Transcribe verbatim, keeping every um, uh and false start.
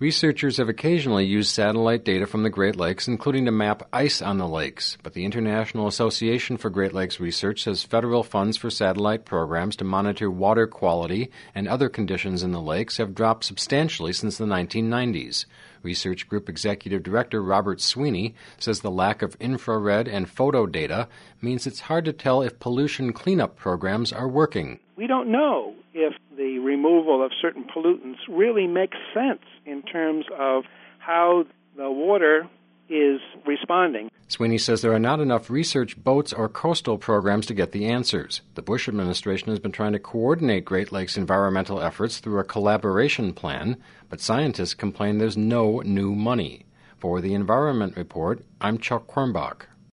Researchers have occasionally used satellite data from the Great Lakes, including to map ice on the lakes, but the International Association for Great Lakes Research says federal funds for satellite programs to monitor water quality and other conditions in the lakes have dropped substantially since the nineteen nineties. Research Group Executive Director Robert Sweeney says the lack of infrared and photo data means it's hard to tell if pollution cleanup programs are working. We don't know if the removal of certain pollutants really makes sense in terms of how the water is responding. Sweeney says there are not enough research boats or coastal programs to get the answers. The Bush administration has been trying to coordinate Great Lakes environmental efforts through a collaboration plan, but scientists complain there's no new money. For the Environment Report, I'm Chuck Quirmbach.